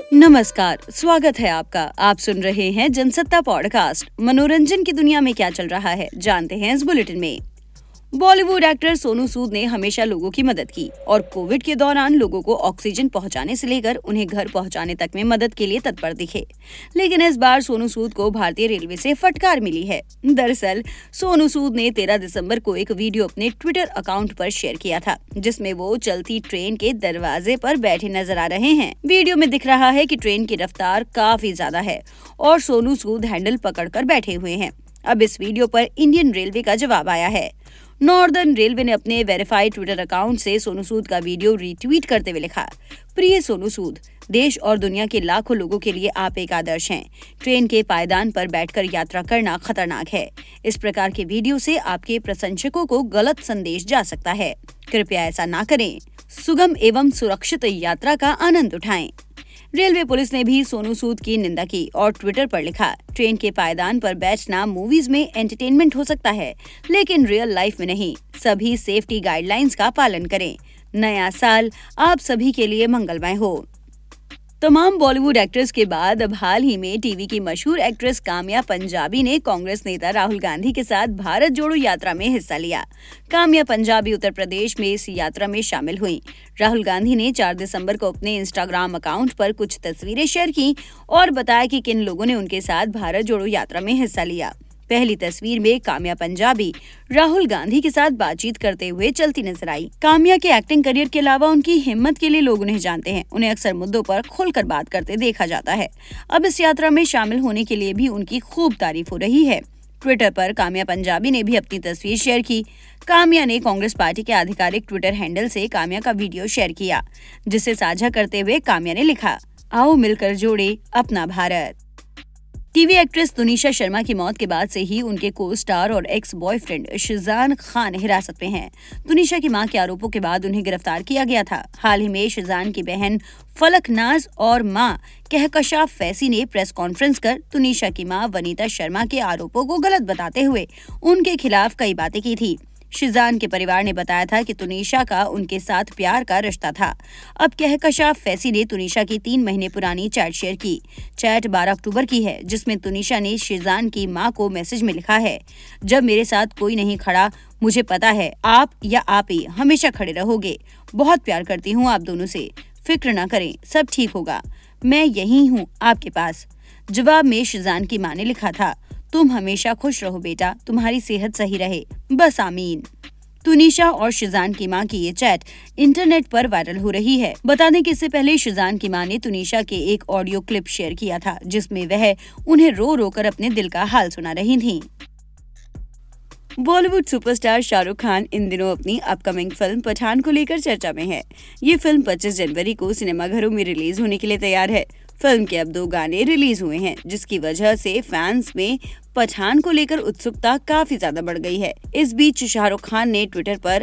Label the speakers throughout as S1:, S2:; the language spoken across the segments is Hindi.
S1: नमस्कार, स्वागत है आपका। आप सुन रहे हैं जनसत्ता पॉडकास्ट। मनोरंजन की दुनिया में क्या चल रहा है, जानते हैं इस बुलेटिन में। बॉलीवुड एक्टर सोनू सूद ने हमेशा लोगों की मदद की और कोविड के दौरान लोगों को ऑक्सीजन पहुंचाने से लेकर उन्हें घर पहुंचाने तक में मदद के लिए तत्पर दिखे। लेकिन इस बार सोनू सूद को भारतीय रेलवे से फटकार मिली है। दरअसल सोनू सूद ने 13 दिसंबर को एक वीडियो अपने ट्विटर अकाउंट पर शेयर किया था, जिसमें वो चलती ट्रेन के दरवाजे पर बैठे नजर आ रहे हैं। वीडियो में दिख रहा है कि ट्रेन की रफ्तार काफी ज्यादा है और सोनू सूद हैंडल पकड़कर बैठे हुए हैं। अब इस वीडियो पर इंडियन रेलवे का जवाब आया है। नॉर्दर्न रेलवे ने अपने वेरीफाइड ट्विटर अकाउंट से सोनू सूद का वीडियो रीट्वीट करते हुए लिखा, प्रिय सोनू सूद, देश और दुनिया के लाखों लोगों के लिए आप एक आदर्श हैं। ट्रेन के पायदान पर बैठकर यात्रा करना खतरनाक है। इस प्रकार के वीडियो से आपके प्रशंसकों को गलत संदेश जा सकता है। कृपया ऐसा ना करें। सुगम एवं सुरक्षित यात्रा का आनंद उठाएं। रेलवे पुलिस ने भी सोनू सूद की निंदा की और ट्विटर पर लिखा, ट्रेन के पायदान पर बैठना मूवीज में एंटरटेनमेंट हो सकता है, लेकिन रियल लाइफ में नहीं। सभी सेफ्टी गाइडलाइंस का पालन करें। नया साल आप सभी के लिए मंगलमय हो। तमाम बॉलीवुड एक्ट्रेस के बाद अब हाल ही में टीवी की मशहूर एक्ट्रेस काम्या पंजाबी ने कांग्रेस नेता राहुल गांधी के साथ भारत जोड़ो यात्रा में हिस्सा लिया। काम्या पंजाबी उत्तर प्रदेश में इस यात्रा में शामिल हुई। राहुल गांधी ने 4 दिसंबर को अपने इंस्टाग्राम अकाउंट पर कुछ तस्वीरें शेयर की और बताया कि किन लोगों ने उनके साथ भारत जोड़ो यात्रा में हिस्सा लिया। पहली तस्वीर में काम्या पंजाबी राहुल गांधी के साथ बातचीत करते हुए चलती नजर आई। काम्या के एक्टिंग करियर के अलावा उनकी हिम्मत के लिए लोग उन्हें जानते हैं। उन्हें अक्सर मुद्दों पर खुलकर बात करते देखा जाता है। अब इस यात्रा में शामिल होने के लिए भी उनकी खूब तारीफ हो रही है। ट्विटर पर काम्या पंजाबी ने भी अपनी तस्वीर शेयर की। काम्या ने कांग्रेस पार्टी के आधिकारिक ट्विटर हैंडल से काम्या का वीडियो शेयर किया, जिसे साझा करते हुए काम्या ने लिखा, आओ मिलकर जोड़े अपना भारत। टीवी एक्ट्रेस तुनिशा शर्मा की मौत के बाद से ही उनके को स्टार और एक्स बॉयफ्रेंड शिजान खान हिरासत में हैं। तुनिशा की मां के आरोपों के बाद उन्हें गिरफ्तार किया गया था। हाल ही में शिजान की बहन फलक नाज और मां कहकशा फैसी ने प्रेस कॉन्फ्रेंस कर तुनिशा की मां वनीता शर्मा के आरोपों को गलत बताते हुए उनके खिलाफ कई बातें की थी। शिजान के परिवार ने बताया था कि तुनिशा का उनके साथ प्यार का रिश्ता था। अब कहकशा फैसी ने तुनिशा की 3 महीने पुरानी चैट शेयर की। चैट 12 अक्टूबर की है, जिसमें तुनिशा ने शिजान की मां को मैसेज में लिखा है, जब मेरे साथ कोई नहीं खड़ा, मुझे पता है आप या आप ही हमेशा खड़े रहोगे। बहुत प्यार करती हूँ आप दोनों से। फिक्र न करें, सब ठीक होगा। मैं यहीं हूँ आपके पास। जवाब में शिजान की मां ने लिखा था, तुम हमेशा खुश रहो बेटा, तुम्हारी सेहत सही रहे, बस आमीन। तुनिशा और शिजान की मां की ये चैट इंटरनेट पर वायरल हो रही है। बता दें कि इससे पहले शिजान की मां ने तुनिशा के एक ऑडियो क्लिप शेयर किया था, जिसमें वह उन्हें रो रो कर अपने दिल का हाल सुना रही थीं। बॉलीवुड सुपरस्टार शाहरुख खान इन दिनों अपनी अपकमिंग फिल्म पठान को लेकर चर्चा में है। ये फिल्म 25 जनवरी को सिनेमाघरों में रिलीज होने के लिए तैयार है। फिल्म के अब 2 गाने रिलीज हुए हैं, जिसकी वजह से फैंस में पठान को लेकर उत्सुकता काफी ज्यादा बढ़ गई है। इस बीच शाहरुख खान ने ट्विटर पर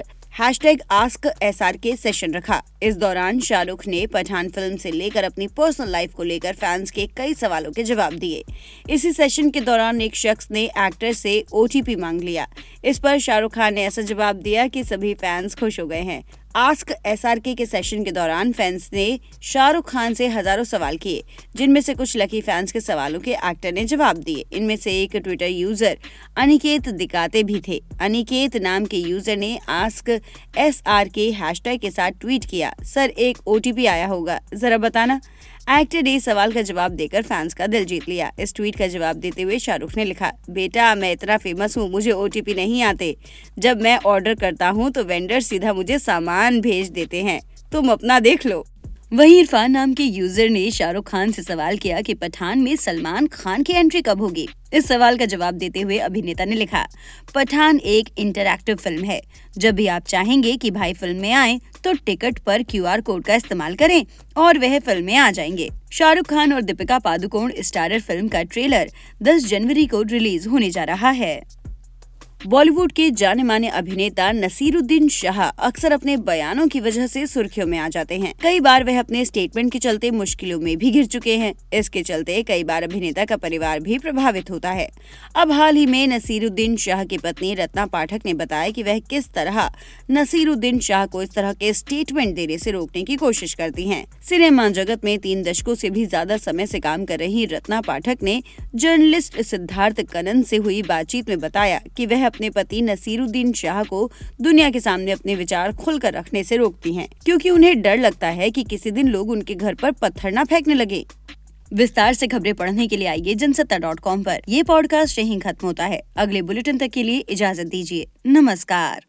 S1: #AskSRK सेशन रखा। इस दौरान शाहरुख ने पठान फिल्म से लेकर अपनी पर्सनल लाइफ को लेकर फैंस के कई सवालों के जवाब दिए। इसी सेशन के दौरान एक शख्स ने एक्टर से OTP मांग लिया। इस पर शाहरुख खान ने ऐसा जवाब दिया कि सभी फैंस खुश हो गए हैं। आस्क SRK के सेशन के दौरान फैंस ने शाहरुख खान से हजारों सवाल किए, जिनमें से कुछ लकी फैंस के सवालों के एक्टर ने जवाब दिए। इनमें से एक ट्विटर यूजर अनिकेत दिकाते भी थे। अनिकेत नाम के यूजर ने आस्क SRK हैशटैग के साथ ट्वीट किया, सर एक OTP आया होगा, जरा बताना। एक्टर ने सवाल का जवाब देकर फैंस का दिल जीत लिया। इस ट्वीट का जवाब देते हुए शाहरुख ने लिखा, बेटा मैं इतना फेमस हूँ, मुझे OTP नहीं आते। जब मैं ऑर्डर करता हूँ तो वेंडर सीधा मुझे सामान भेज देते हैं, तुम अपना देख लो। वहीं इरफान नाम के यूजर ने शाहरुख खान से सवाल किया कि पठान में सलमान खान की एंट्री कब होगी। इस सवाल का जवाब देते हुए अभिनेता ने लिखा, पठान एक इंटरैक्टिव फिल्म है। जब भी आप चाहेंगे कि भाई फिल्म में आए तो टिकट पर QR कोड का इस्तेमाल करें और वह फिल्म में आ जाएंगे। शाहरुख खान और दीपिका पादुकोण स्टारर फिल्म का ट्रेलर 10 जनवरी को रिलीज होने जा रहा है। बॉलीवुड के जाने माने अभिनेता नसीरुद्दीन शाह अक्सर अपने बयानों की वजह से सुर्खियों में आ जाते हैं। कई बार वह अपने स्टेटमेंट के चलते मुश्किलों में भी घिर चुके हैं। इसके चलते कई बार अभिनेता का परिवार भी प्रभावित होता है। अब हाल ही में नसीरुद्दीन शाह की पत्नी रत्ना पाठक ने बताया कि वह किस तरह नसीरुद्दीन शाह को इस तरह के स्टेटमेंट देने से रोकने की कोशिश करती हैं। सिनेमा जगत में 3 दशकों से भी ज्यादा समय से काम कर रही रत्ना पाठक ने जर्नलिस्ट सिद्धार्थ कनन से हुई बातचीत में बताया कि वह अपने पति नसीरुद्दीन शाह को दुनिया के सामने अपने विचार खुलकर रखने से रोकती हैं, क्योंकि उन्हें डर लगता है कि किसी दिन लोग उनके घर पर पत्थर न फेंकने लगे। विस्तार से खबरें पढ़ने के लिए आइए जनसत्ता.com पर। ये पॉडकास्ट यहीं खत्म होता है। अगले बुलेटिन तक के लिए इजाजत दीजिए। नमस्कार।